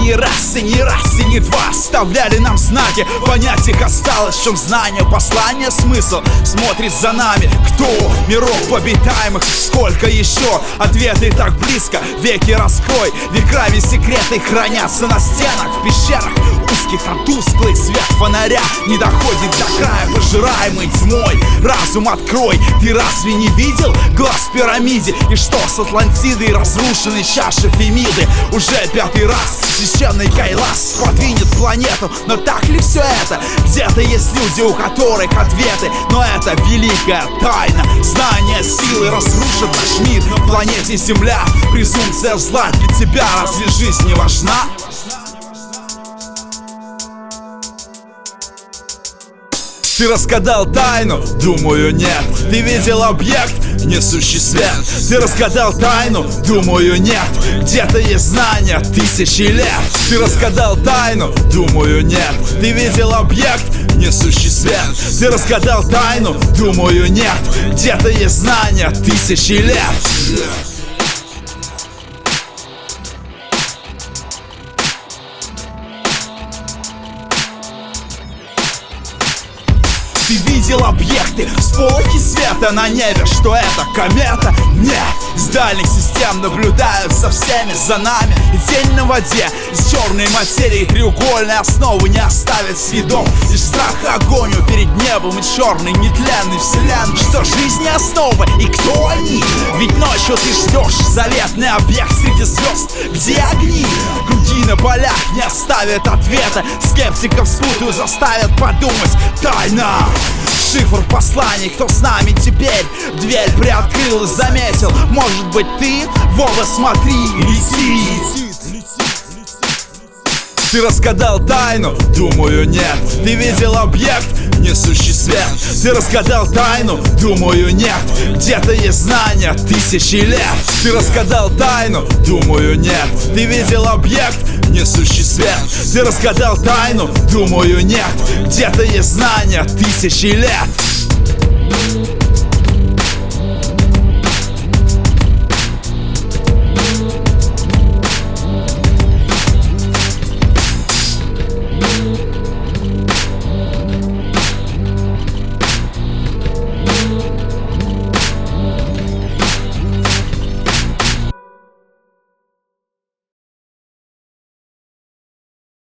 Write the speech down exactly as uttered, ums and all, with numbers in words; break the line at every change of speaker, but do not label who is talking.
не раз, и не раз, и не два оставляли нам знаки. Понять их осталось, в чем знание, послание, смысл смотрит за нами. Кто? Миров обитаемых, сколько еще? Ответы так близко, веки раскрой. Веками секреты хранятся на стенах, в пещерах узких, а тусклый свет фонаря не доходит до края, пожираемый тьмой. Разум открой, ты разве не видел глаз в пирамиде? И что с Атлантидой, разрушенной чашей Фемиды? Уже пятый раз священный Кайлас подвинет планету. Но так ли все это? Где-то есть люди, у которых ответы. Но это великая тайна. Знание силы разрушит наш мир. На планете Земля презумпция зла. Для тебя разве жизнь не важна? Ты разгадал тайну? Думаю, нет. Ты видел объект, несущий свет? Ты разгадал тайну? Думаю, нет. Где-то есть знания тысячи лет. Ты разгадал тайну? Думаю, нет. Ты видел объект, несущий свет? Ты разгадал тайну? Думаю, нет. Где-то есть знания тысячи лет. Ты видел объекты, сполохи света на небе. Что это, комета? Нет. С дальних систем наблюдают за всеми, за нами. И тень на воде, из черной материи треугольной основы не оставит следов. Лишь страх и агонию перед небом и черной нетленной вселенной. Что жизнь не основа, и кто они? Ведь ночью ты ждешь заветный объект среди звезд. Где огни? Круги на полях не оставят ответа. Скептиков спутаю, заставят подумать. Тайна! Шифр посланий, кто с нами теперь? Дверь приоткрыл и заметил. Может быть ты? Вова, смотри, летит. Ты разгадал тайну? Думаю, нет. Ты видел объект, несущий свет? Ты разгадал тайну? Думаю, нет. Где-то есть знания тысячи лет. Ты разгадал тайну? Думаю, нет. Ты видел объект, несущий свет? Ты разгадал тайну? Думаю, нет. Где-то есть знания тысячи лет.